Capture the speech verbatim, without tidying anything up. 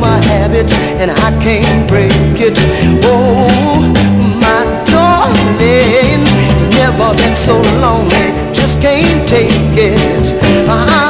my habit and I can't break it. Oh, my darling, you've never been so lonely, just can't take it. I